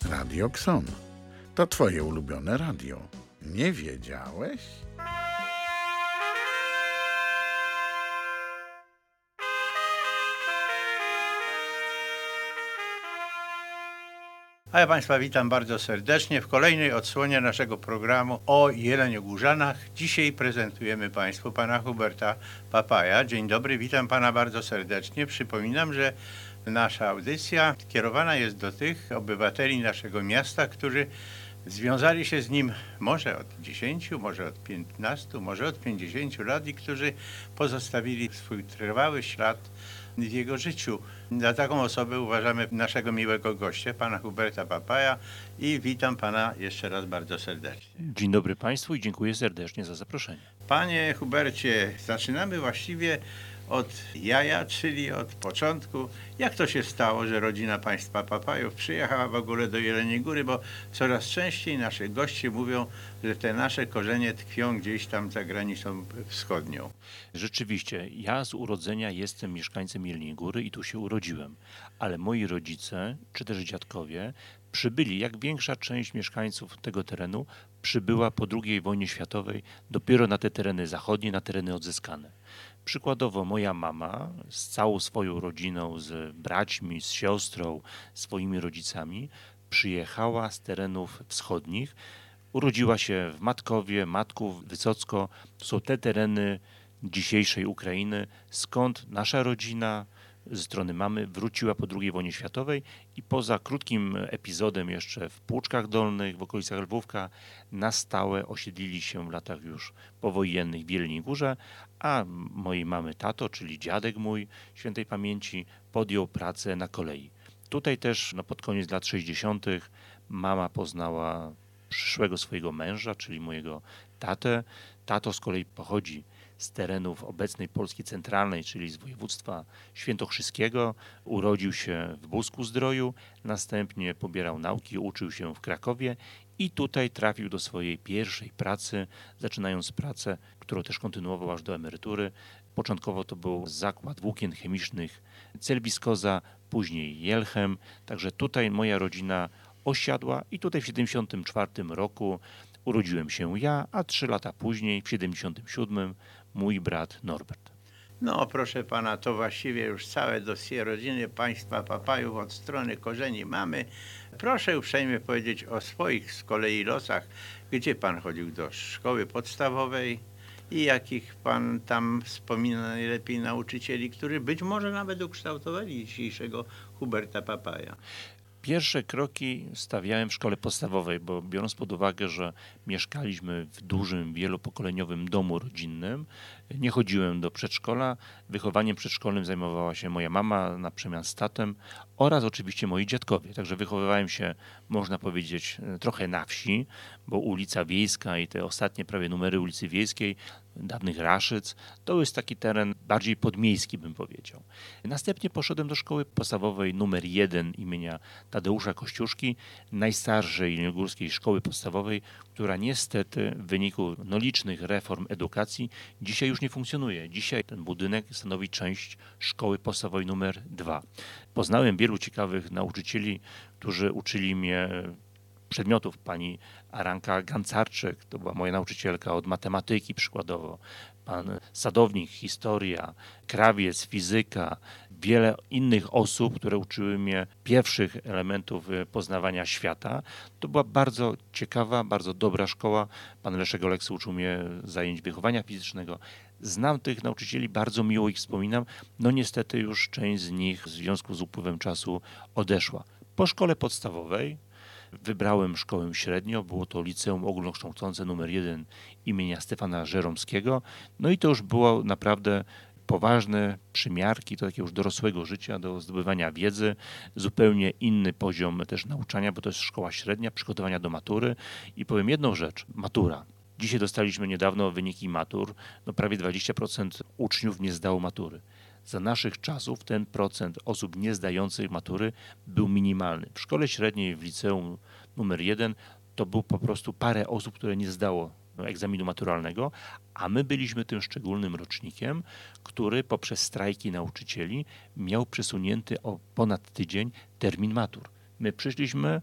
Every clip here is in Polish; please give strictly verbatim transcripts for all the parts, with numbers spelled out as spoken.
Radio Xon. To twoje ulubione radio. Nie wiedziałeś? A ja Państwa witam bardzo serdecznie w kolejnej odsłonie naszego programu o jeleniogórzanach. Dzisiaj prezentujemy Państwu pana Huberta Papaja. Dzień dobry, witam Pana bardzo serdecznie. Przypominam, że nasza audycja kierowana jest do tych obywateli naszego miasta, którzy związali się z nim może od dziesięciu, może od piętnastu, może od pięćdziesięciu lat i którzy pozostawili swój trwały ślad w jego życiu. Za taką osobę uważamy naszego miłego gościa, pana Huberta Papaja, i witam Pana jeszcze raz bardzo serdecznie. Dzień dobry Państwu i dziękuję serdecznie za zaproszenie. Panie Hubercie, zaczynamy właściwie od jaja, czyli od początku. Jak to się stało, że rodzina państwa Papajów przyjechała w ogóle do Jeleniej Góry, bo coraz częściej nasi goście mówią, że te nasze korzenie tkwią gdzieś tam za granicą wschodnią. Rzeczywiście, ja z urodzenia jestem mieszkańcem Jeleniej Góry i tu się urodziłem, ale moi rodzice, czy też dziadkowie, przybyli, jak większa część mieszkańców tego terenu, przybyła po drugiej wojnie światowej dopiero na te tereny zachodnie, na tereny odzyskane. Przykładowo moja mama z całą swoją rodziną, z braćmi, z siostrą, swoimi rodzicami przyjechała z terenów wschodnich. Urodziła się w Matkowie, Matków, Wysocko. To są te tereny dzisiejszej Ukrainy, skąd nasza rodzina ze strony mamy wróciła po drugiej wojnie światowej i poza krótkim epizodem jeszcze w Płuczkach Dolnych, w okolicach Lwówka, na stałe osiedlili się w latach już powojennych w Jeleniej Górze, a mojej mamy tato, czyli dziadek mój świętej pamięci, podjął pracę na kolei. Tutaj też no, pod koniec lat sześćdziesiątych mama poznała przyszłego swojego męża, czyli mojego tatę. Tato z kolei pochodzi z terenów obecnej Polski centralnej, czyli z województwa świętokrzyskiego. Urodził się w Busku-Zdroju, następnie pobierał nauki, uczył się w Krakowie i tutaj trafił do swojej pierwszej pracy, zaczynając pracę, którą też kontynuował aż do emerytury. Początkowo to był zakład włókien chemicznych Celbiskoza, później Jelchem, także tutaj moja rodzina osiadła i tutaj w siedemdziesiątym czwartym roku urodziłem się ja, a trzy lata później, w siedemdziesiątym siódmym, mój brat Norbert. No proszę Pana, to właściwie już całe dossier rodziny państwa Papajów od strony korzeni mamy. Proszę uprzejmie powiedzieć o swoich z kolei losach, gdzie Pan chodził do szkoły podstawowej i jakich Pan tam wspomina najlepiej nauczycieli, którzy być może nawet ukształtowali dzisiejszego Huberta Papaja. Pierwsze kroki stawiałem w szkole podstawowej, bo biorąc pod uwagę, że mieszkaliśmy w dużym, wielopokoleniowym domu rodzinnym, nie chodziłem do przedszkola. Wychowaniem przedszkolnym zajmowała się moja mama na przemian z tatem oraz oczywiście moi dziadkowie. Także wychowywałem się, można powiedzieć, trochę na wsi, bo ulica Wiejska i te ostatnie prawie numery ulicy Wiejskiej, dawnych Raszyc, to jest taki teren bardziej podmiejski, bym powiedział. Następnie poszedłem do szkoły podstawowej numer jeden imienia Tadeusza Kościuszki, najstarszej jeleniogórskiej szkoły podstawowej, która niestety w wyniku no, licznych reform edukacji dzisiaj już nie funkcjonuje. Dzisiaj ten budynek stanowi część szkoły podstawowej numer dwa. Poznałem wielu ciekawych nauczycieli, którzy uczyli mnie przedmiotów. Pani Aranka Gancarczyk, to była moja nauczycielka od matematyki przykładowo, pan Sadownik, historia, krawiec, fizyka, wiele innych osób, które uczyły mnie pierwszych elementów poznawania świata. To była bardzo ciekawa, bardzo dobra szkoła. Pan Leszek Oleksy uczył mnie zajęć wychowania fizycznego. Znam tych nauczycieli, bardzo miło ich wspominam. No niestety już część z nich w związku z upływem czasu odeszła. Po szkole podstawowej wybrałem szkołę średnią, było to liceum ogólnokształcące numer jeden imienia Stefana Żeromskiego. No i to już było naprawdę poważne przymiarki do takiego już dorosłego życia, do zdobywania wiedzy, zupełnie inny poziom też nauczania, bo to jest szkoła średnia, przygotowania do matury. I powiem jedną rzecz, matura. Dzisiaj dostaliśmy niedawno wyniki matur, no prawie dwadzieścia procent uczniów nie zdało matury. Za naszych czasów ten procent osób nie zdających matury był minimalny. W szkole średniej, w liceum numer jeden to było po prostu parę osób, które nie zdało egzaminu maturalnego, a my byliśmy tym szczególnym rocznikiem, który poprzez strajki nauczycieli miał przesunięty o ponad tydzień termin matur. My przyszliśmy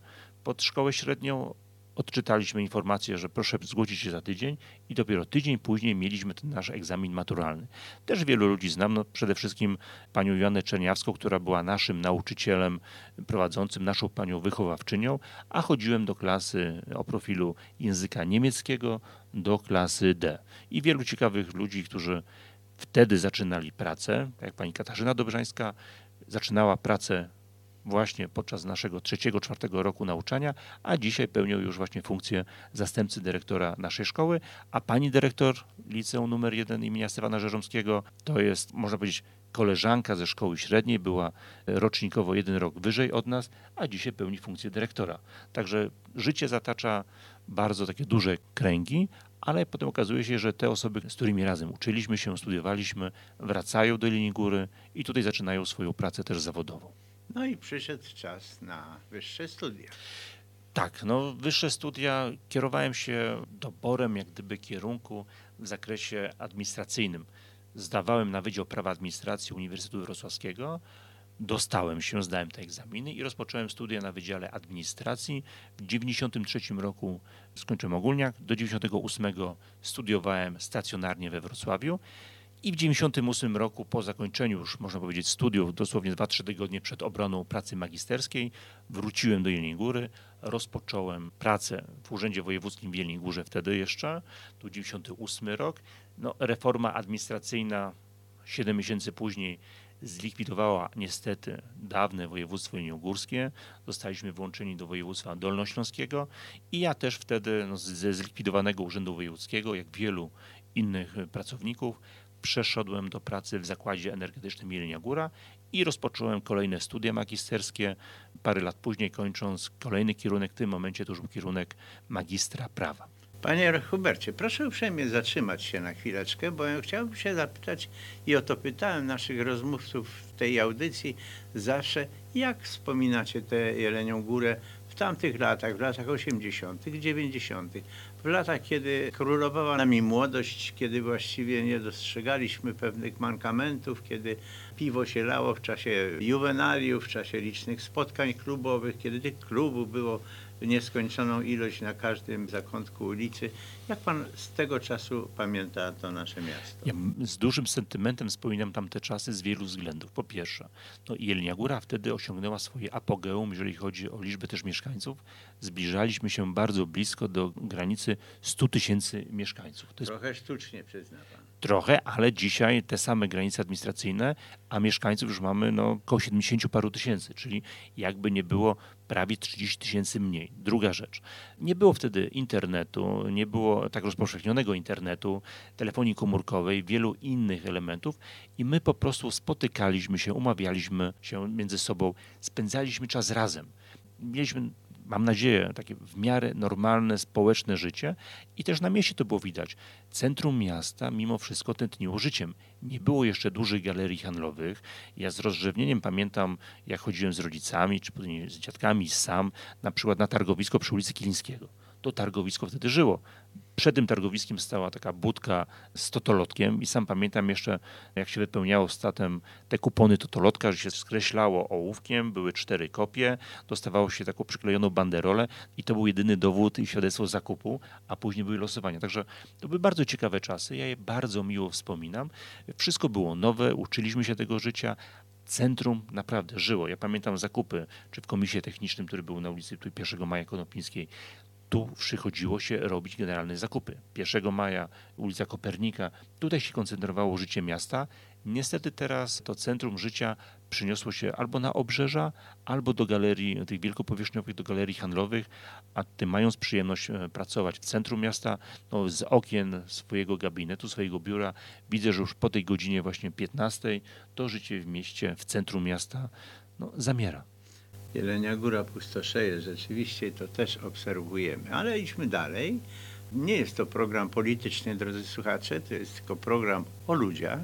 pod szkołę średnią odczytaliśmy informację, że proszę zgłosić się za tydzień i dopiero tydzień później mieliśmy ten nasz egzamin maturalny. Też wielu ludzi znam, no przede wszystkim panią Joannę Czerniawską, która była naszym nauczycielem prowadzącym, naszą panią wychowawczynią, a chodziłem do klasy o profilu języka niemieckiego, do klasy D. I wielu ciekawych ludzi, którzy wtedy zaczynali pracę, jak pani Katarzyna Dobrzańska, zaczynała pracę właśnie podczas naszego trzeciego, czwartego roku nauczania, a dzisiaj pełnią już właśnie funkcję zastępcy dyrektora naszej szkoły, a pani dyrektor liceum numer jeden imienia Stefana Żeromskiego to jest, można powiedzieć, koleżanka ze szkoły średniej, była rocznikowo jeden rok wyżej od nas, a dzisiaj pełni funkcję dyrektora. Także życie zatacza bardzo takie duże kręgi, ale potem okazuje się, że te osoby, z którymi razem uczyliśmy się, studiowaliśmy, wracają do Jeleniej Góry i tutaj zaczynają swoją pracę też zawodową. No i przyszedł czas na wyższe studia. Tak, no wyższe studia, kierowałem się doborem jak gdyby kierunku w zakresie administracyjnym. Zdawałem na Wydział Prawa Administracji Uniwersytetu Wrocławskiego, dostałem się, zdałem te egzaminy i rozpocząłem studia na Wydziale Administracji. W dziewięćdziesiątym trzecim roku skończyłem ogólniak, do dziewięćdziesiątego ósmego studiowałem stacjonarnie we Wrocławiu. I w dziewięćdziesiątym ósmym roku, po zakończeniu już można powiedzieć studiów, dosłownie dwa trzy tygodnie przed obroną pracy magisterskiej, wróciłem do Jeleniej Góry, rozpocząłem pracę w Urzędzie Wojewódzkim w Jeleniej Górze wtedy jeszcze, to dziewięćdziesiąty ósmy rok. No, reforma administracyjna siedem miesięcy później zlikwidowała niestety dawne województwo jeleniogórskie. Zostaliśmy włączeni do województwa dolnośląskiego i ja też wtedy no, ze zlikwidowanego Urzędu Wojewódzkiego, jak wielu innych pracowników, przeszedłem do pracy w Zakładzie Energetycznym Jelenia Góra i rozpocząłem kolejne studia magisterskie. Parę lat później kończąc kolejny kierunek, w tym momencie to już był kierunek magistra prawa. Panie Hubercie, proszę uprzejmie zatrzymać się na chwileczkę, bo ja chciałbym się zapytać i o to pytałem naszych rozmówców w tej audycji zawsze, jak wspominacie tę Jelenią Górę w tamtych latach, w latach osiemdziesiątych, dziewięćdziesiątych, w latach, kiedy królowała nami młodość, kiedy właściwie nie dostrzegaliśmy pewnych mankamentów, kiedy piwo się lało w czasie juwenaliów, w czasie licznych spotkań klubowych, kiedy tych klubów było nieskończoną ilość na każdym zakątku ulicy. Jak pan z tego czasu pamięta to nasze miasto? Ja z dużym sentymentem wspominam tamte czasy z wielu względów. Po pierwsze, no Jelenia Góra wtedy osiągnęła swoje apogeum, jeżeli chodzi o liczbę też mieszkańców. Zbliżaliśmy się bardzo blisko do granicy stu tysięcy mieszkańców. To jest Trochę sztucznie, przyzna pan. trochę, ale dzisiaj te same granice administracyjne, a mieszkańców już mamy no, około siedemdziesięciu paru tysięcy, czyli jakby nie było prawie trzydzieści tysięcy mniej. Druga rzecz, nie było wtedy internetu, nie było tak rozpowszechnionego internetu, telefonii komórkowej, wielu innych elementów i my po prostu spotykaliśmy się, umawialiśmy się między sobą, spędzaliśmy czas razem. Mieliśmy, mam nadzieję, takie w miarę normalne, społeczne życie i też na mieście to było widać. Centrum miasta mimo wszystko tętniło życiem. Nie było jeszcze dużych galerii handlowych. Ja z rozrzewnieniem pamiętam, jak chodziłem z rodzicami, czy później z dziadkami, sam, na przykład na targowisko przy ulicy Kilińskiego. To targowisko wtedy żyło. Przed tym targowiskiem stała taka budka z totolotkiem i sam pamiętam jeszcze, jak się wypełniało statem te kupony totolotka, że się skreślało ołówkiem, były cztery kopie, dostawało się taką przyklejoną banderolę i to był jedyny dowód i świadectwo zakupu, a później były losowania. Także to były bardzo ciekawe czasy, ja je bardzo miło wspominam. Wszystko było nowe, uczyliśmy się tego życia. Centrum naprawdę żyło. Ja pamiętam zakupy, czy w komisie technicznym, który był na ulicy pierwszego Maja Konopińskiej. Tu przychodziło się robić generalne zakupy. pierwszego Maja, ulica Kopernika. Tutaj się koncentrowało życie miasta. Niestety teraz to centrum życia przyniosło się albo na obrzeża, albo do galerii tych wielkopowierzchniowych, do galerii handlowych, a ty mając przyjemność pracować w centrum miasta, no z okien swojego gabinetu, swojego biura, widzę, że już po tej godzinie właśnie piętnastej to życie w mieście, w centrum miasta no, zamiera. Jelenia Góra pustoszeje, rzeczywiście to też obserwujemy. Ale idźmy dalej. Nie jest to program polityczny, drodzy słuchacze, to jest tylko program o ludziach.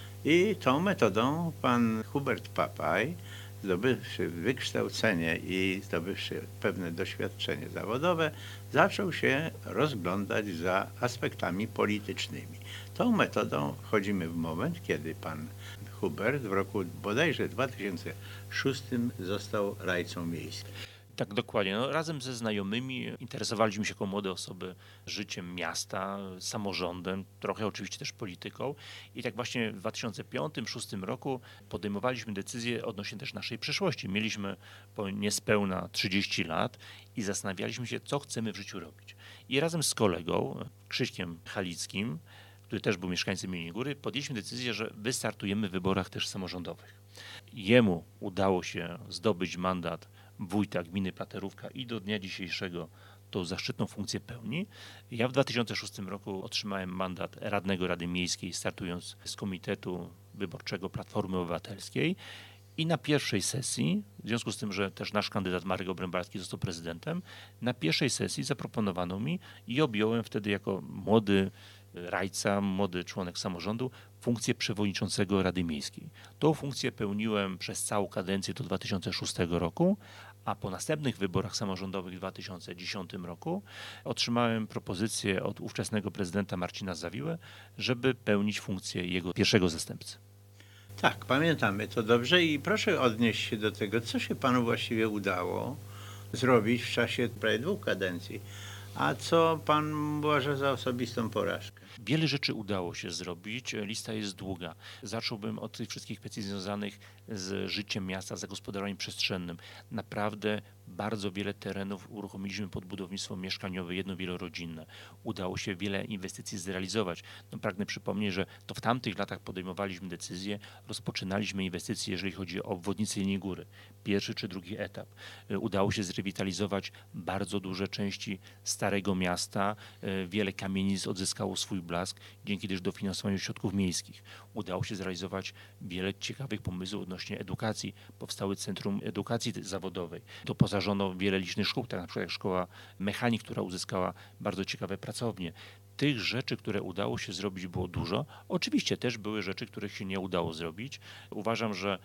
I tą metodą pan Hubert Papaj, zdobywszy wykształcenie i zdobywszy pewne doświadczenie zawodowe, zaczął się rozglądać za aspektami politycznymi. Tą metodą chodzimy w moment, kiedy pan Hubert w roku bodajże dwa tysiące szóstym został radcą miejskim. Tak, dokładnie. No, razem ze znajomymi interesowaliśmy się jako młode osoby życiem miasta, samorządem, trochę oczywiście też polityką. I tak właśnie w dwa tysiące piątym do dwa tysiące szóstym roku podejmowaliśmy decyzje odnośnie też naszej przyszłości. Mieliśmy po niespełna trzydzieści lat i zastanawialiśmy się, co chcemy w życiu robić. I razem z kolegą, Krzyśkiem Halickim, który też był mieszkańcem Jeleniej Góry, podjęliśmy decyzję, że wystartujemy w wyborach też samorządowych. Jemu udało się zdobyć mandat wójta gminy Platerówka i do dnia dzisiejszego tą zaszczytną funkcję pełni. Ja w dwa tysiące szóstym roku otrzymałem mandat radnego Rady Miejskiej, startując z Komitetu Wyborczego Platformy Obywatelskiej. I na pierwszej sesji, w związku z tym, że też nasz kandydat Marek Obrębalski został prezydentem, na pierwszej sesji zaproponowano mi i objąłem wtedy jako młody radca, młody członek samorządu, funkcję przewodniczącego Rady Miejskiej. Tą funkcję pełniłem przez całą kadencję do dwa tysiące szóstego roku, a po następnych wyborach samorządowych w dwa tysiące dziesiątym roku otrzymałem propozycję od ówczesnego prezydenta Marcina Zawiłę, żeby pełnić funkcję jego pierwszego zastępcy. Tak, pamiętamy to dobrze i proszę odnieść się do tego, co się panu właściwie udało zrobić w czasie prawie dwóch kadencji, a co pan uważa za osobistą porażkę. Wiele rzeczy udało się zrobić, lista jest długa. Zacząłbym od tych wszystkich kwestii związanych z życiem miasta, zagospodarowaniem przestrzennym. Naprawdę bardzo wiele terenów uruchomiliśmy pod budownictwo mieszkaniowe, jedno wielorodzinne. Udało się wiele inwestycji zrealizować. No, pragnę przypomnieć, że to w tamtych latach podejmowaliśmy decyzje, rozpoczynaliśmy inwestycje, jeżeli chodzi o obwodnicę Jeleniej Góry, pierwszy czy drugi etap. Udało się zrewitalizować bardzo duże części Starego Miasta, wiele kamienic odzyskało swój blask dzięki też dofinansowaniu środków miejskich. Udało się zrealizować wiele ciekawych pomysłów odnośnie edukacji. Powstały Centrum Edukacji Zawodowej. Doposażono wiele licznych szkół, tak na przykład jak Szkoła Mechanik, która uzyskała bardzo ciekawe pracownie. Tych rzeczy, które udało się zrobić, było dużo. Oczywiście też były rzeczy, których się nie udało zrobić. Uważam, że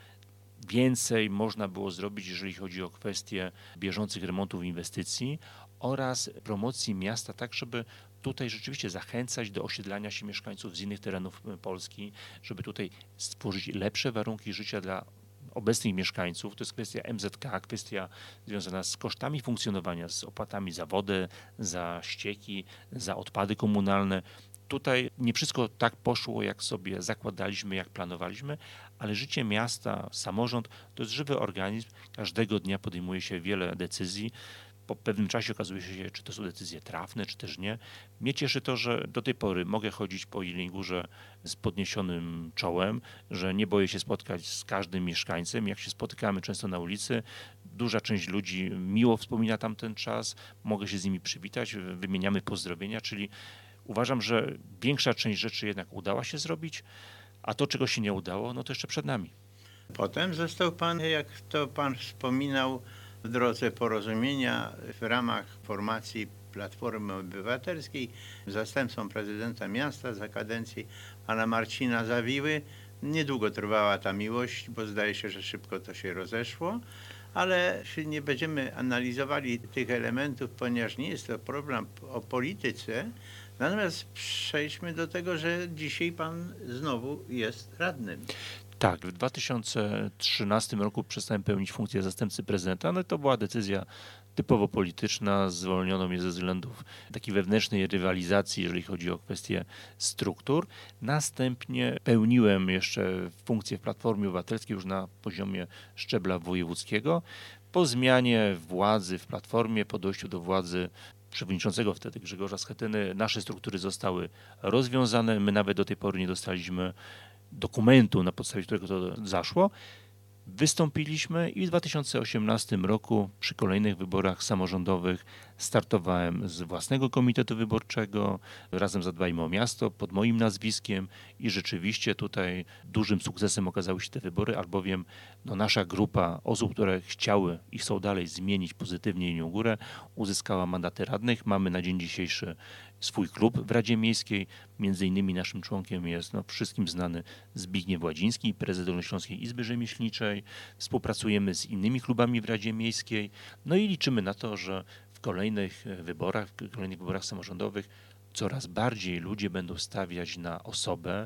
więcej można było zrobić, jeżeli chodzi o kwestie bieżących remontów inwestycji oraz promocji miasta, tak żeby tutaj rzeczywiście zachęcać do osiedlania się mieszkańców z innych terenów Polski, żeby tutaj stworzyć lepsze warunki życia dla obecnych mieszkańców. To jest kwestia M Z K, kwestia związana z kosztami funkcjonowania, z opłatami za wodę, za ścieki, za odpady komunalne. Tutaj nie wszystko tak poszło, jak sobie zakładaliśmy, jak planowaliśmy, ale życie miasta, samorząd to jest żywy organizm. Każdego dnia podejmuje się wiele decyzji. Po pewnym czasie okazuje się, czy to są decyzje trafne, czy też nie. Mnie cieszy to, że do tej pory mogę chodzić po Jeleniej Górze z podniesionym czołem, że nie boję się spotkać z każdym mieszkańcem. Jak się spotykamy często na ulicy, duża część ludzi miło wspomina tamten czas, mogę się z nimi przywitać, wymieniamy pozdrowienia, czyli uważam, że większa część rzeczy jednak udała się zrobić, a to, czego się nie udało, no to jeszcze przed nami. Potem został pan, jak to pan wspominał, w drodze porozumienia w ramach formacji Platformy Obywatelskiej zastępcą prezydenta miasta za kadencji pana Marcina Zawiły. Niedługo trwała ta miłość, bo zdaje się, że szybko to się rozeszło, ale nie będziemy analizowali tych elementów, ponieważ nie jest to problem o polityce. Natomiast przejdźmy do tego, że dzisiaj pan znowu jest radnym. Tak, w dwa tysiące trzynastym roku przestałem pełnić funkcję zastępcy prezydenta, no i to była decyzja typowo polityczna, zwolniono mnie ze względów takiej wewnętrznej rywalizacji, jeżeli chodzi o kwestie struktur. Następnie pełniłem jeszcze funkcję w Platformie Obywatelskiej już na poziomie szczebla wojewódzkiego. Po zmianie władzy w Platformie, po dojściu do władzy przewodniczącego wtedy Grzegorza Schetyny, nasze struktury zostały rozwiązane. My nawet do tej pory nie dostaliśmy dokumentu, na podstawie którego to zaszło. Wystąpiliśmy i w dwa tysiące osiemnastym roku przy kolejnych wyborach samorządowych startowałem z własnego komitetu wyborczego, razem Zadbajmy o Miasto, pod moim nazwiskiem i rzeczywiście tutaj dużym sukcesem okazały się te wybory, albowiem no, nasza grupa osób, które chciały i chcą dalej zmienić pozytywnie Jelenią Górę, uzyskała mandaty radnych. Mamy na dzień dzisiejszy swój klub w Radzie Miejskiej. Między innymi naszym członkiem jest no, wszystkim znany Zbigniew Ładziński, prezes Dolnośląskiej Izby Rzemieślniczej. Współpracujemy z innymi klubami w Radzie Miejskiej. No i liczymy na to, że w kolejnych wyborach, w kolejnych wyborach samorządowych coraz bardziej ludzie będą stawiać na osobę,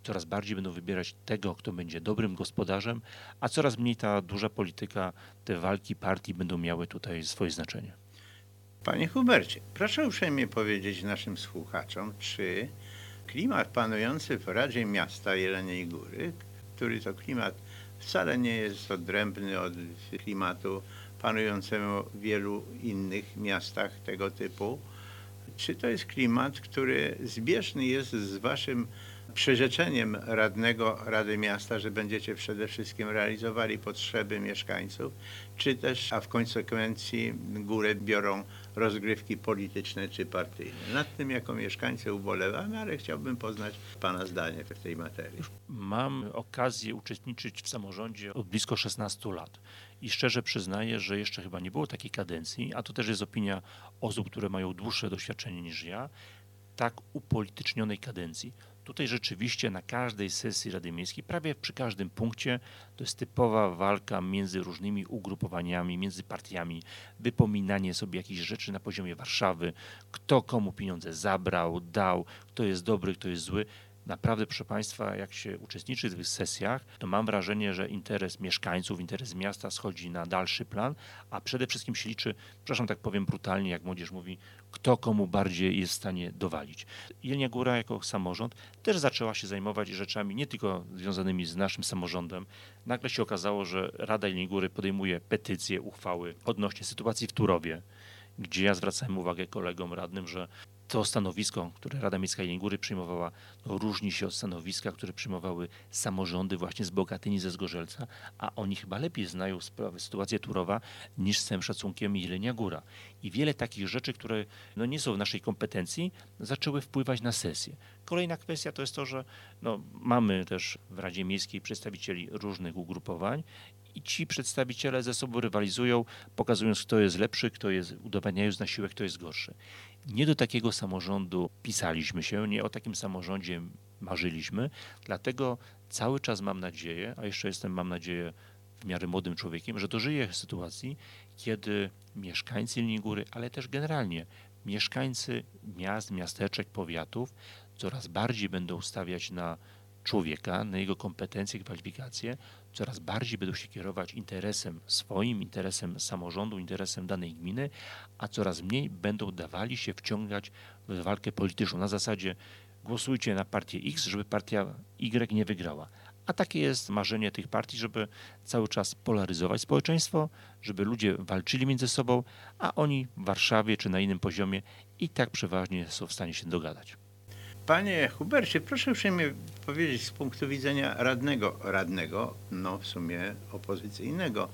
coraz bardziej będą wybierać tego, kto będzie dobrym gospodarzem, a coraz mniej ta duża polityka, te walki partii będą miały tutaj swoje znaczenie. Panie Hubercie, proszę uprzejmie powiedzieć naszym słuchaczom, czy klimat panujący w Radzie Miasta Jeleniej Góry, który to klimat wcale nie jest odrębny od klimatu panującego w wielu innych miastach tego typu, czy to jest klimat, który zbieżny jest z waszym przyrzeczeniem radnego Rady Miasta, że będziecie przede wszystkim realizowali potrzeby mieszkańców, czy też, a w konsekwencji górę biorą rozgrywki polityczne czy partyjne. Nad tym jako mieszkańcy ubolewamy, ale chciałbym poznać pana zdanie w tej materii. Mam okazję uczestniczyć w samorządzie od blisko szesnastu lat i szczerze przyznaję, że jeszcze chyba nie było takiej kadencji, a to też jest opinia osób, które mają dłuższe doświadczenie niż ja, tak upolitycznionej kadencji. Tutaj rzeczywiście na każdej sesji Rady Miejskiej, prawie przy każdym punkcie, to jest typowa walka między różnymi ugrupowaniami, między partiami, wypominanie sobie jakichś rzeczy na poziomie Warszawy, kto komu pieniądze zabrał, dał, kto jest dobry, kto jest zły. Naprawdę, proszę Państwa, jak się uczestniczy w tych sesjach, to mam wrażenie, że interes mieszkańców, interes miasta schodzi na dalszy plan, a przede wszystkim się liczy, przepraszam, tak powiem brutalnie, jak młodzież mówi, kto komu bardziej jest w stanie dowalić. Jelenia Góra jako samorząd też zaczęła się zajmować rzeczami nie tylko związanymi z naszym samorządem. Nagle się okazało, że Rada Jeleniej Góry podejmuje petycje, uchwały odnośnie sytuacji w Turowie, gdzie ja zwracałem uwagę kolegom radnym, że to stanowisko, które Rada Miejska Jeleniej Góry przyjmowała, no, różni się od stanowiska, które przyjmowały samorządy właśnie z Bogatyni, ze Zgorzelca, a oni chyba lepiej znają sprawę, sytuację Turowa niż z całym szacunkiem Jelenia Góra. I wiele takich rzeczy, które no, nie są w naszej kompetencji, zaczęły wpływać na sesję. Kolejna kwestia to jest to, że no, mamy też w Radzie Miejskiej przedstawicieli różnych ugrupowań i ci przedstawiciele ze sobą rywalizują, pokazując, kto jest lepszy, kto jest, udowadniając na siłę, kto jest gorszy. Nie do takiego samorządu pisaliśmy się, nie o takim samorządzie marzyliśmy, dlatego cały czas mam nadzieję, a jeszcze jestem, mam nadzieję, w miarę młodym człowiekiem, że dożyję sytuacji, kiedy mieszkańcy Jeleniej Góry, ale też generalnie mieszkańcy miast, miasteczek, powiatów coraz bardziej będą stawiać na człowieka, na jego kompetencje, kwalifikacje, coraz bardziej będą się kierować interesem swoim, interesem samorządu, interesem danej gminy, a coraz mniej będą dawali się wciągać w walkę polityczną na zasadzie głosujcie na partię X, żeby partia Y nie wygrała. A takie jest marzenie tych partii, żeby cały czas polaryzować społeczeństwo, żeby ludzie walczyli między sobą, a oni w Warszawie czy na innym poziomie i tak przeważnie są w stanie się dogadać. Panie Hubercie, proszę uprzejmie powiedzieć z punktu widzenia radnego, radnego, no w sumie opozycyjnego,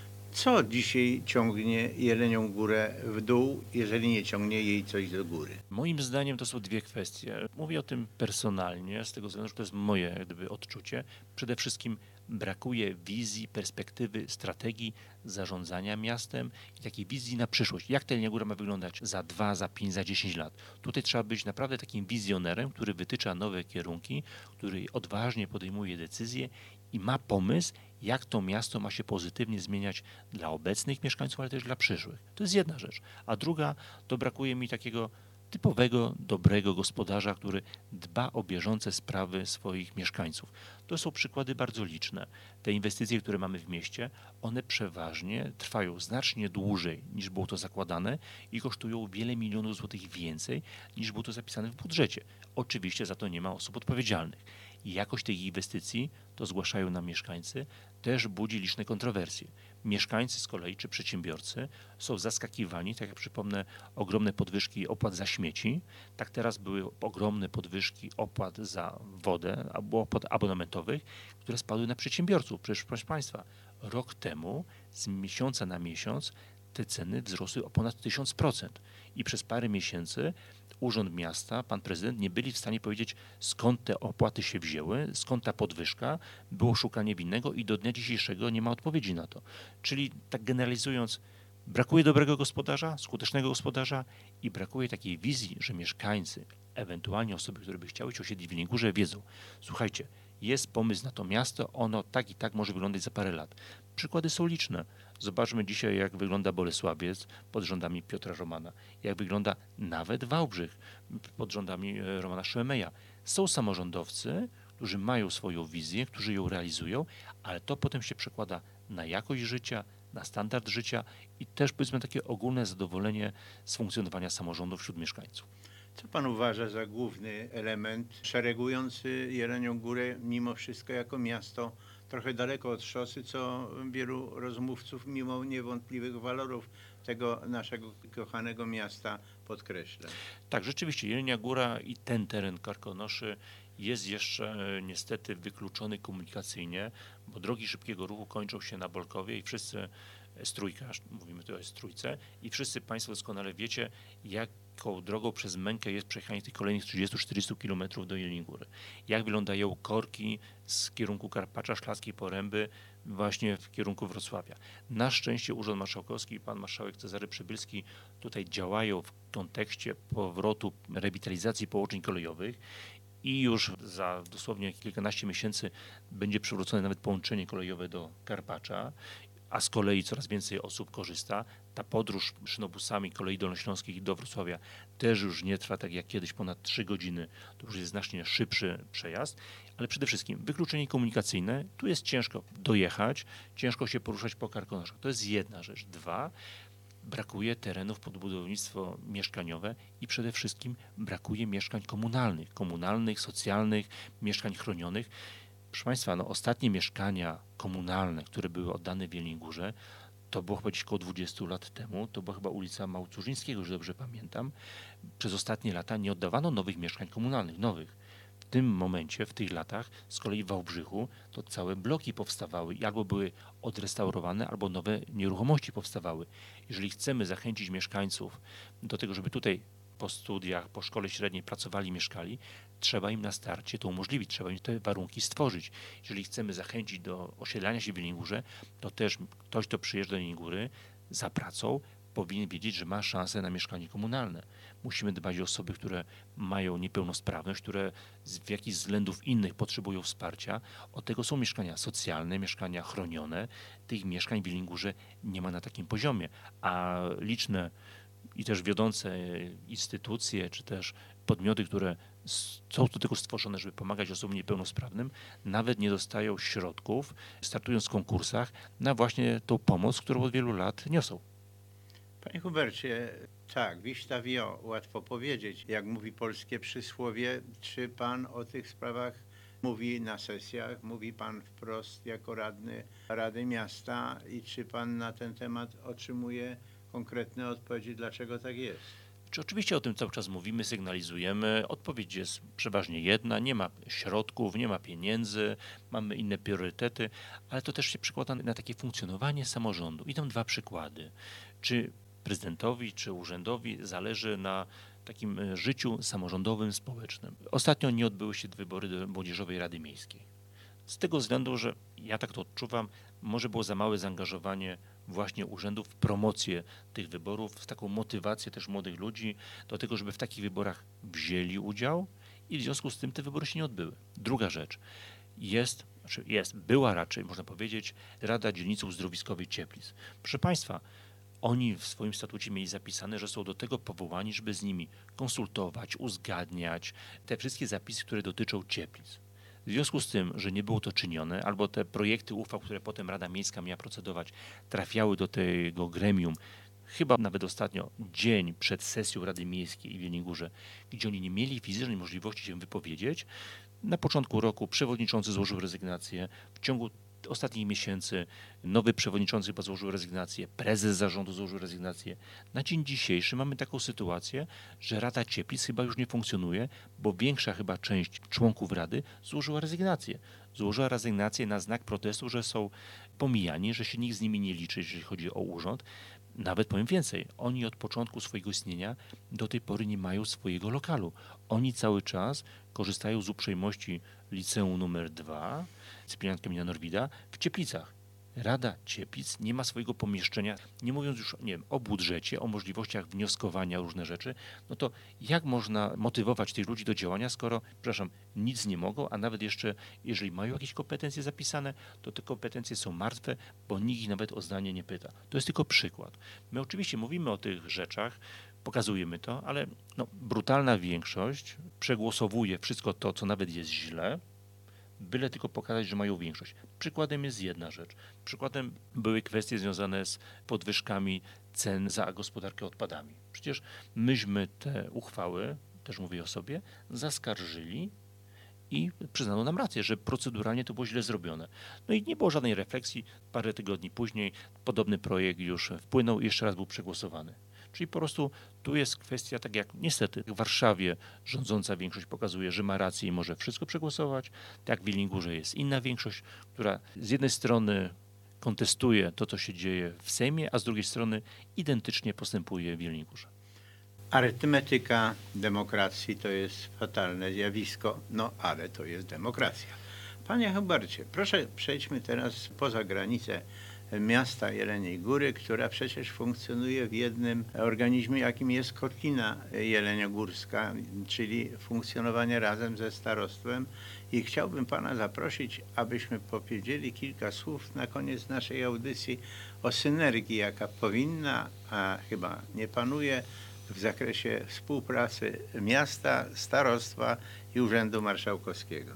co dzisiaj ciągnie Jelenią Górę w dół, jeżeli nie ciągnie jej coś do góry? Moim zdaniem to są dwie kwestie. Mówię o tym personalnie, z tego względu, że to jest moje jak gdyby odczucie. Przede wszystkim brakuje wizji, perspektywy, strategii zarządzania miastem i takiej wizji na przyszłość. Jak ta Jelenia Góra ma wyglądać za dwa, za pięć, za dziesięć lat? Tutaj trzeba być naprawdę takim wizjonerem, który wytycza nowe kierunki, który odważnie podejmuje decyzje i ma pomysł, jak to miasto ma się pozytywnie zmieniać dla obecnych mieszkańców, ale też dla przyszłych. To jest jedna rzecz. A druga, to brakuje mi takiego typowego, dobrego gospodarza, który dba o bieżące sprawy swoich mieszkańców. To są przykłady bardzo liczne. Te inwestycje, które mamy w mieście, one przeważnie trwają znacznie dłużej niż było to zakładane i kosztują wiele milionów złotych więcej niż było to zapisane w budżecie. Oczywiście za to nie ma osób odpowiedzialnych. I jakość tych inwestycji, to zgłaszają nam mieszkańcy, też budzi liczne kontrowersje. Mieszkańcy z kolei, czy przedsiębiorcy są zaskakiwani, tak jak przypomnę, ogromne podwyżki opłat za śmieci, tak teraz były ogromne podwyżki opłat za wodę albo opłat abonamentowych, które spadły na przedsiębiorców. Przecież, proszę Państwa, rok temu z miesiąca na miesiąc te ceny wzrosły o ponad tysiąc procent i przez parę miesięcy Urząd Miasta, pan prezydent nie byli w stanie powiedzieć, skąd te opłaty się wzięły, skąd ta podwyżka, było szukanie winnego i do dnia dzisiejszego nie ma odpowiedzi na to. Czyli tak generalizując, brakuje dobrego gospodarza, skutecznego gospodarza i brakuje takiej wizji, że mieszkańcy, ewentualnie osoby, które by chciały się osiedlić w Jeleniej Górze, wiedzą, słuchajcie, jest pomysł na to miasto, ono tak i tak może wyglądać za parę lat. Przykłady są liczne. Zobaczmy dzisiaj, jak wygląda Bolesławiec pod rządami Piotra Romana, jak wygląda nawet Wałbrzych pod rządami Romana Szoemeja. Są samorządowcy, którzy mają swoją wizję, którzy ją realizują, ale to potem się przekłada na jakość życia, na standard życia i też powiedzmy takie ogólne zadowolenie z funkcjonowania samorządu wśród mieszkańców. Co pan uważa za główny element szeregujący Jelenią Górę mimo wszystko jako miasto trochę daleko od szosy, co wielu rozmówców mimo niewątpliwych walorów tego naszego kochanego miasta podkreśla? Tak, rzeczywiście Jelenia Góra i ten teren Karkonoszy jest jeszcze e, niestety wykluczony komunikacyjnie, bo drogi szybkiego ruchu kończą się na Bolkowie i wszyscy, jest trójka, mówimy tu o jest trójce, i wszyscy Państwo doskonale wiecie, jaką drogą przez mękę jest przejechanie tych kolejnych trzydziestu czterdziestu kilometrów do Jeleniej Góry. Jak wyglądają korki z kierunku Karpacza, Szklarskiej Poręby właśnie w kierunku Wrocławia. Na szczęście Urząd Marszałkowski i pan marszałek Cezary Przybylski tutaj działają w kontekście powrotu rewitalizacji połączeń kolejowych i już za dosłownie kilkanaście miesięcy będzie przywrócone nawet połączenie kolejowe do Karpacza, a z kolei coraz więcej osób korzysta. Ta podróż szynobusami kolei dolnośląskich do Wrocławia też już nie trwa tak jak kiedyś ponad trzy godziny, to już jest znacznie szybszy przejazd, ale przede wszystkim wykluczenie komunikacyjne, tu jest ciężko dojechać, ciężko się poruszać po Karkonoszach, to jest jedna rzecz. Dwa, brakuje terenów pod budownictwo mieszkaniowe i przede wszystkim brakuje mieszkań komunalnych, komunalnych, socjalnych, mieszkań chronionych. Proszę Państwa, no ostatnie mieszkania komunalne, które były oddane w Jeleniej Górze, to było chyba gdzieś około dwudziestu lat temu, to była chyba ulica Małcurzyńskiego, już dobrze pamiętam. Przez ostatnie lata nie oddawano nowych mieszkań komunalnych, nowych. W tym momencie, w tych latach, z kolei w Wałbrzychu, to całe bloki powstawały i albo były odrestaurowane, albo nowe nieruchomości powstawały. Jeżeli chcemy zachęcić mieszkańców do tego, żeby tutaj po studiach, po szkole średniej pracowali, mieszkali, trzeba im na starcie to umożliwić, trzeba im te warunki stworzyć. Jeżeli chcemy zachęcić do osiedlania się w Jeleniej Górze, to też ktoś, kto przyjeżdża do Jeleniej Góry za pracą, powinien wiedzieć, że ma szansę na mieszkanie komunalne. Musimy dbać o osoby, które mają niepełnosprawność, które z jakichś względów innych potrzebują wsparcia. Od tego są mieszkania socjalne, mieszkania chronione. Tych mieszkań w Jeleniej Górze nie ma na takim poziomie, a liczne i też wiodące instytucje, czy też podmioty, które są do tego stworzone, żeby pomagać osobom niepełnosprawnym, nawet nie dostają środków, startując w konkursach na właśnie tą pomoc, którą od wielu lat niosą. Panie Hubercie, tak, Vista Vio, łatwo powiedzieć. Jak mówi polskie przysłowie, czy pan o tych sprawach mówi na sesjach, mówi pan wprost jako radny Rady Miasta i czy pan na ten temat otrzymuje konkretne odpowiedzi, dlaczego tak jest? Czy oczywiście o tym cały czas mówimy, sygnalizujemy. Odpowiedź jest przeważnie jedna, nie ma środków, nie ma pieniędzy, mamy inne priorytety, ale to też się przekłada na takie funkcjonowanie samorządu. I tam dwa przykłady. Czy prezydentowi, czy urzędowi zależy na takim życiu samorządowym, społecznym. Ostatnio nie odbyły się wybory do Młodzieżowej Rady Miejskiej. Z tego względu, że ja tak to odczuwam, może było za małe zaangażowanie właśnie urzędów w promocję tych wyborów, w taką motywację też młodych ludzi do tego, żeby w takich wyborach wzięli udział i w związku z tym te wybory się nie odbyły. Druga rzecz, jest, znaczy jest, była raczej, można powiedzieć, Rada Dzielnicy Uzdrowiskowej Cieplic. Proszę Państwa, oni w swoim statucie mieli zapisane, że są do tego powołani, żeby z nimi konsultować, uzgadniać te wszystkie zapisy, które dotyczą Cieplic. W związku z tym, że nie było to czynione, albo te projekty uchwał, które potem Rada Miejska miała procedować, trafiały do tego gremium, chyba nawet ostatnio dzień przed sesją Rady Miejskiej w Jeleniej Górze, gdzie oni nie mieli fizycznej możliwości się wypowiedzieć, na początku roku przewodniczący złożył rezygnację, w ciągu ostatnich miesięcy nowy przewodniczący chyba złożył rezygnację, prezes zarządu złożył rezygnację. Na dzień dzisiejszy mamy taką sytuację, że Rada Cieplic chyba już nie funkcjonuje, bo większa chyba część członków Rady złożyła rezygnację. Złożyła rezygnację na znak protestu, że są pomijani, że się nikt z nimi nie liczy, jeżeli chodzi o urząd. Nawet powiem więcej, oni od początku swojego istnienia do tej pory nie mają swojego lokalu. Oni cały czas korzystają z uprzejmości liceum numer dwa, Cypriana Kamila Norwida w Cieplicach. Rada Cieplic nie ma swojego pomieszczenia, nie mówiąc już nie wiem, o budżecie, o możliwościach wnioskowania różne rzeczy, no to jak można motywować tych ludzi do działania, skoro, przepraszam, nic nie mogą, a nawet jeszcze, jeżeli mają jakieś kompetencje zapisane, to te kompetencje są martwe, bo nikt ich nawet o zdanie nie pyta. To jest tylko przykład. My oczywiście mówimy o tych rzeczach, pokazujemy to, ale no, brutalna większość przegłosowuje wszystko to, co nawet jest źle, byle tylko pokazać, że mają większość. Przykładem jest jedna rzecz. Przykładem były kwestie związane z podwyżkami cen za gospodarkę odpadami. Przecież myśmy te uchwały, też mówię o sobie, zaskarżyli i przyznano nam rację, że proceduralnie to było źle zrobione. No i nie było żadnej refleksji. Parę tygodni później podobny projekt już wpłynął i jeszcze raz był przegłosowany. Czyli po prostu tu jest kwestia, tak jak niestety w Warszawie rządząca większość pokazuje, że ma rację i może wszystko przegłosować, tak w Jeleniej Górze jest inna większość, która z jednej strony kontestuje to, co się dzieje w Sejmie, a z drugiej strony identycznie postępuje w Jeleniej Górze. Arytmetyka demokracji to jest fatalne zjawisko, no ale to jest demokracja. Panie Hubercie, proszę przejdźmy teraz poza granicę miasta Jeleniej Góry, która przecież funkcjonuje w jednym organizmie, jakim jest Kotlina Jeleniogórska, czyli funkcjonowanie razem ze starostwem. I chciałbym pana zaprosić, abyśmy powiedzieli kilka słów na koniec naszej audycji o synergii, jaka powinna, a chyba nie panuje, w zakresie współpracy miasta, starostwa i Urzędu Marszałkowskiego.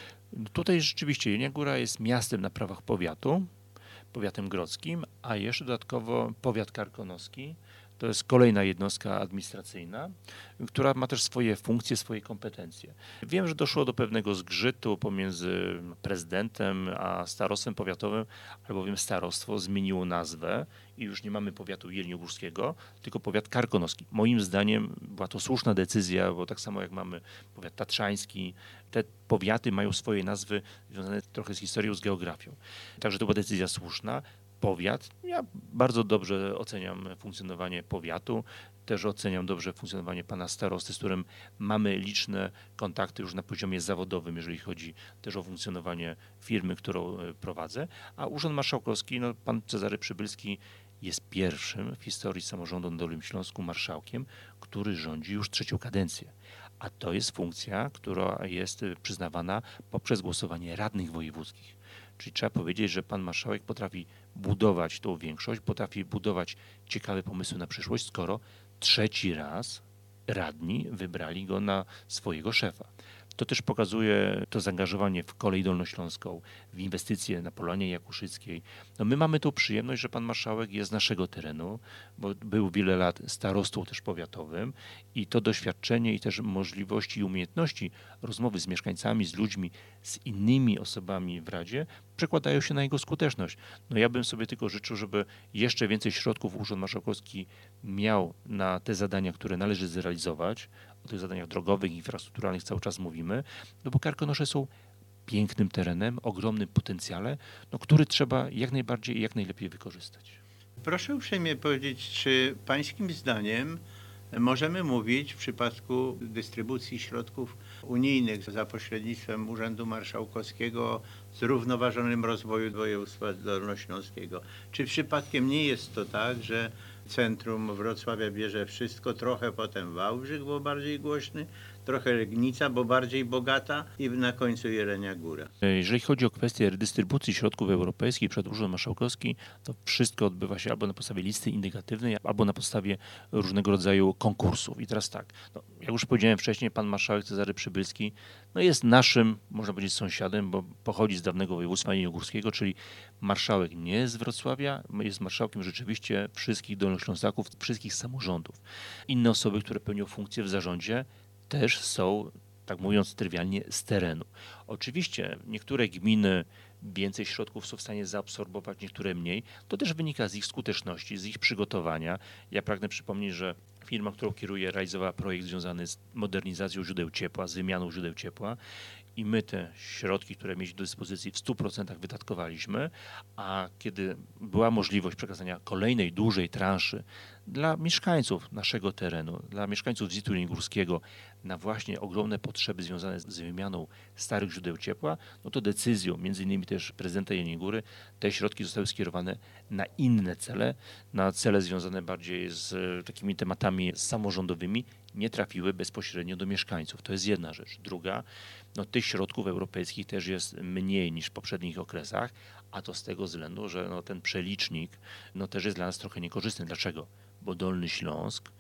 Tutaj rzeczywiście Jelenia Góra jest miastem na prawach powiatu, powiatem grodzkim, a jeszcze dodatkowo powiat karkonoski. To jest kolejna jednostka administracyjna, która ma też swoje funkcje, swoje kompetencje. Wiem, że doszło do pewnego zgrzytu pomiędzy prezydentem a starostwem powiatowym, albowiem starostwo zmieniło nazwę i już nie mamy powiatu jeleniogórskiego, tylko powiat karkonoski. Moim zdaniem była to słuszna decyzja, bo tak samo jak mamy powiat tatrzański, te powiaty mają swoje nazwy związane trochę z historią, z geografią. Także to była decyzja słuszna. Powiat. Ja bardzo dobrze oceniam funkcjonowanie powiatu, też oceniam dobrze funkcjonowanie pana starosty, z którym mamy liczne kontakty już na poziomie zawodowym, jeżeli chodzi też o funkcjonowanie firmy, którą prowadzę, a Urząd Marszałkowski, no, pan Cezary Przybylski jest pierwszym w historii samorządu na Dolnym Śląsku marszałkiem, który rządzi już trzecią kadencję. A to jest funkcja, która jest przyznawana poprzez głosowanie radnych wojewódzkich. Czyli trzeba powiedzieć, że pan marszałek potrafi budować tą większość, potrafi budować ciekawe pomysły na przyszłość, skoro trzeci raz radni wybrali go na swojego szefa. To też pokazuje to zaangażowanie w kolej dolnośląską, w inwestycje na Polanie Jakuszyckiej. No my mamy tą przyjemność, że pan marszałek jest z naszego terenu, bo był wiele lat starostą też powiatowym i to doświadczenie i też możliwości i umiejętności rozmowy z mieszkańcami, z ludźmi, z innymi osobami w Radzie przekładają się na jego skuteczność. No ja bym sobie tylko życzył, żeby jeszcze więcej środków Urząd Marszałkowski miał na te zadania, które należy zrealizować. O tych zadaniach drogowych, infrastrukturalnych cały czas mówimy, no bo Karkonosze są pięknym terenem, ogromnym potencjale, no, który trzeba jak najbardziej i jak najlepiej wykorzystać. Proszę uprzejmie powiedzieć, czy pańskim zdaniem możemy mówić w przypadku dystrybucji środków unijnych za pośrednictwem Urzędu Marszałkowskiego o zrównoważonym rozwoju województwa dolnośląskiego? Czy przypadkiem nie jest to tak, że centrum Wrocławia bierze wszystko, trochę potem Wałbrzych, bo bardziej głośny, trochę Legnica, bo bardziej bogata i na końcu Jelenia Góra? Jeżeli chodzi o kwestię redystrybucji środków europejskich przed Urząd Marszałkowski, to wszystko odbywa się albo na podstawie listy indykatywnej, albo na podstawie różnego rodzaju konkursów. I teraz tak, no, jak już powiedziałem wcześniej, pan marszałek Cezary Przybylski no jest naszym, można powiedzieć, sąsiadem, bo pochodzi z dawnego województwa jeleniogórskiego, czyli marszałek nie z Wrocławia, jest marszałkiem rzeczywiście wszystkich dolnoślązaków, wszystkich samorządów. Inne osoby, które pełnią funkcje w zarządzie, też są, tak mówiąc trywialnie, z terenu. Oczywiście niektóre gminy więcej środków są w stanie zaabsorbować, niektóre mniej. To też wynika z ich skuteczności, z ich przygotowania. Ja pragnę przypomnieć, że firma, którą kieruję, realizowała projekt związany z modernizacją źródeł ciepła, z wymianą źródeł ciepła. I my te środki, które mieliśmy do dyspozycji, w stu procentach wydatkowaliśmy, a kiedy była możliwość przekazania kolejnej dużej transzy dla mieszkańców naszego terenu, dla mieszkańców Z I T-u jeleniogórskiego na właśnie ogromne potrzeby związane z wymianą starych źródeł ciepła, no to decyzją, między innymi też prezydenta Jeleniej Góry, te środki zostały skierowane na inne cele, na cele związane bardziej z takimi tematami samorządowymi, nie trafiły bezpośrednio do mieszkańców. To jest jedna rzecz. Druga, no tych środków europejskich też jest mniej niż w poprzednich okresach, a to z tego względu, że no ten przelicznik no też jest dla nas trochę niekorzystny. Dlaczego? Bo Dolny Śląsk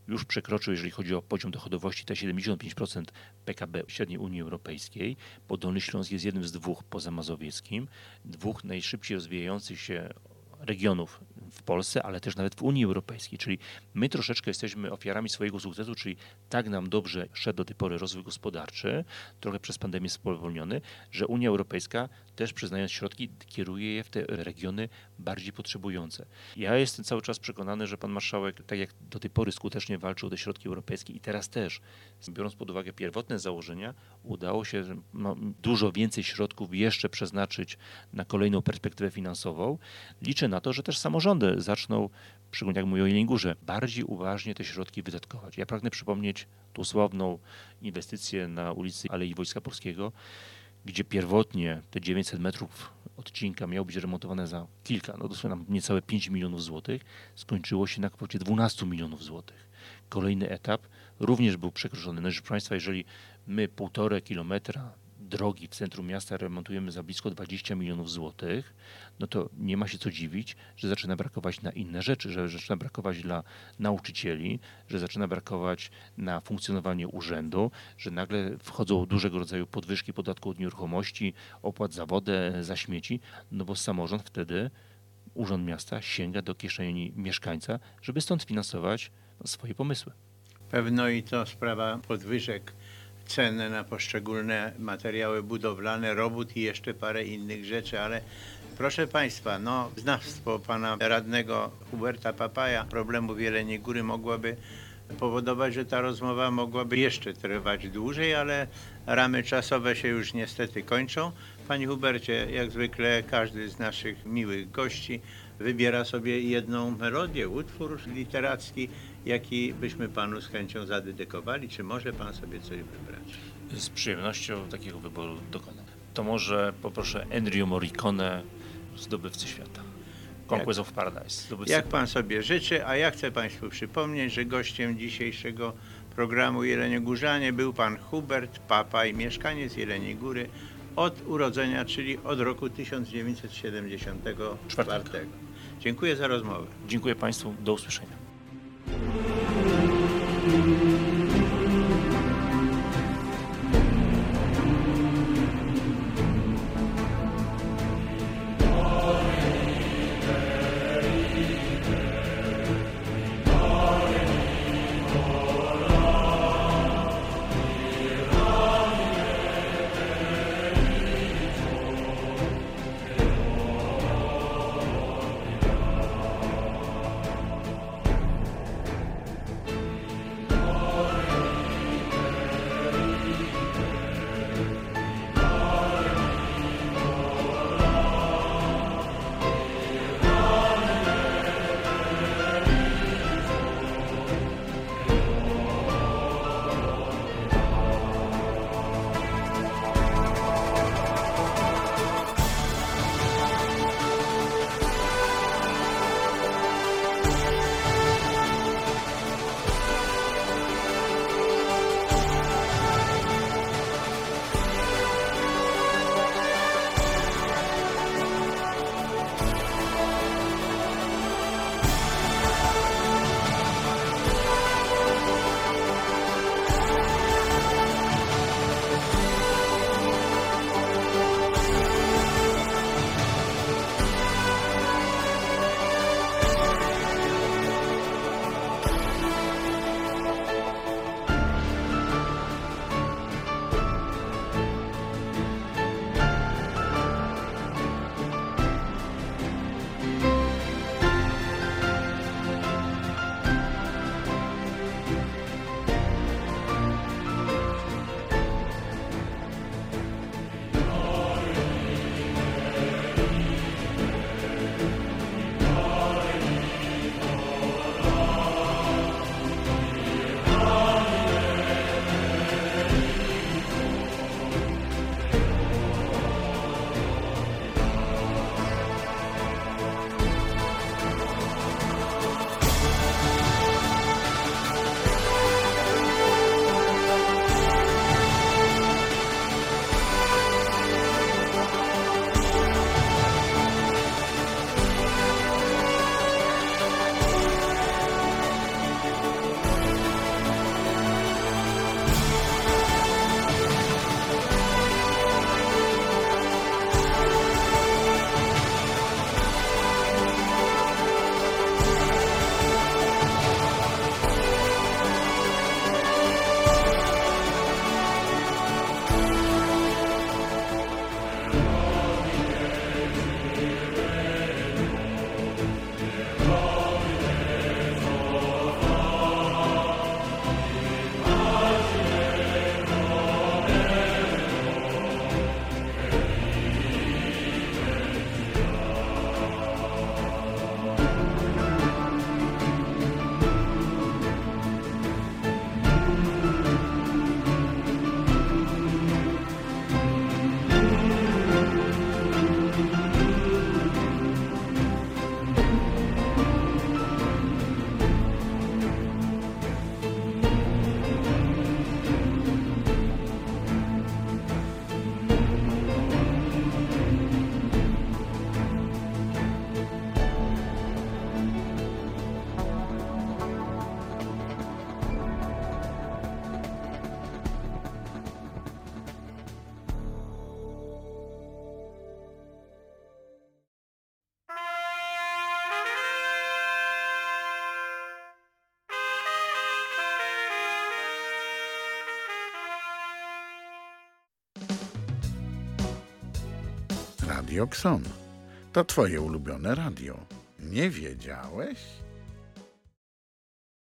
już przekroczył, jeżeli chodzi o poziom dochodowości, te siedemdziesiąt pięć procent P K B średniej Unii Europejskiej, bo Dolny Śląsk jest jednym z dwóch poza mazowieckim, dwóch najszybciej rozwijających się regionów w Polsce, ale też nawet w Unii Europejskiej, czyli my troszeczkę jesteśmy ofiarami swojego sukcesu, czyli tak nam dobrze szedł do tej pory rozwój gospodarczy, trochę przez pandemię spowolniony, że Unia Europejska też przyznając środki kieruje je w te regiony bardziej potrzebujące. Ja jestem cały czas przekonany, że pan marszałek, tak jak do tej pory skutecznie walczył o te środki europejskie i teraz też, biorąc pod uwagę pierwotne założenia, udało się no, dużo więcej środków jeszcze przeznaczyć na kolejną perspektywę finansową. Liczę na to, że też samorządy zaczną, szczególnie jak mówię o Jeleniej Górze, bardziej uważnie te środki wydatkować. Ja pragnę przypomnieć tą sławną inwestycję na ulicy Alei Wojska Polskiego, gdzie pierwotnie te dziewięćset metrów odcinka miało być remontowane za kilka, no dosłownie niecałe pięć milionów złotych, skończyło się na kwocie dwanaście milionów złotych. Kolejny etap również był przekroczony. No, proszę Państwa, jeżeli my półtora kilometra drogi w centrum miasta remontujemy za blisko dwadzieścia milionów złotych, no to nie ma się co dziwić, że zaczyna brakować na inne rzeczy, że zaczyna brakować dla nauczycieli, że zaczyna brakować na funkcjonowanie urzędu, że nagle wchodzą dużego rodzaju podwyżki podatku od nieruchomości, opłat za wodę, za śmieci, no bo samorząd wtedy, urząd miasta sięga do kieszeni mieszkańca, żeby stąd finansować swoje pomysły. Pewno i to sprawa podwyżek cen na poszczególne materiały budowlane, robót i jeszcze parę innych rzeczy, ale proszę Państwa, no znawstwo pana radnego Huberta Papaja problemu Jeleniej Góry mogłoby powodować, że ta rozmowa mogłaby jeszcze trwać dłużej, ale ramy czasowe się już niestety kończą. Panie Hubercie, jak zwykle każdy z naszych miłych gości wybiera sobie jedną melodię, utwór literacki, jaki byśmy panu z chęcią zadedykowali. Czy może pan sobie coś wybrać? Z przyjemnością takiego wyboru dokonam. To może poproszę Ennio Morricone, Zdobywcy Świata. Conquest of Paradise. Zdobywcy... Jak pan sobie życzy, a ja chcę państwu przypomnieć, że gościem dzisiejszego programu Jeleniogórzanie był pan Hubert Papaj, mieszkaniec Jeleniej Góry od urodzenia, czyli od roku tysiąc dziewięćset siedemdziesiątego czwartego. Dziękuję za rozmowę. Dziękuję Państwu. Do usłyszenia. Radio Kson. To twoje ulubione radio. Nie wiedziałeś?